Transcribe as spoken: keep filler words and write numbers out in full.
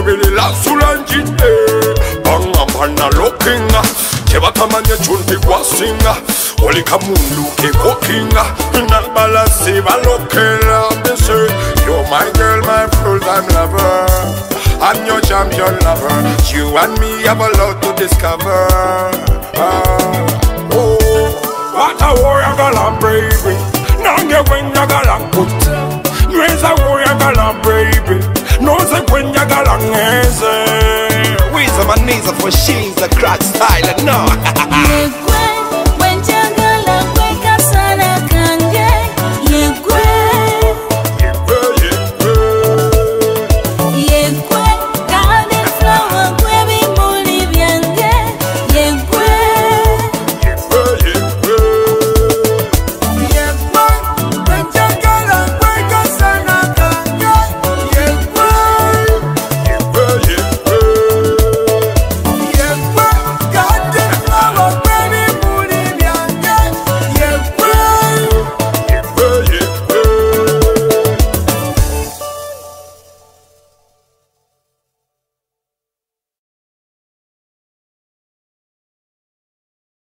Sobilila sulanjite Banga pana lookinga Kebatamanya chunti kwasinga Olika mundu ke kokinga Nabala siba lokela They say you're my girl, my full-time lover I'm your champion lover You and me have a lot to discover ah, oh, what a warrior galang baby Nange wenya galang put Nweza warrior galang baby No se wenya galang eze Weezer my knees for she's a crack star